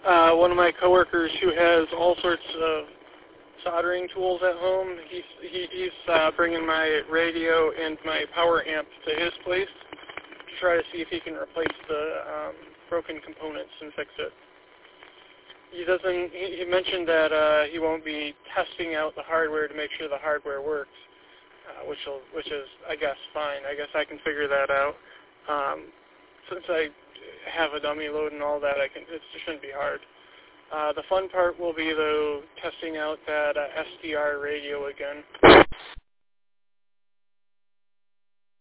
One of my coworkers who has all sorts of soldering tools at home, he's bringing my radio and my power amp to his place to try to see if he can replace the broken components and fix it. He mentioned that he won't be testing out the hardware to make sure the hardware works, which is, I guess, fine. I guess I can figure that out. Since I have a dummy load and all that, it shouldn't be hard. The fun part will be, though, testing out that SDR radio again.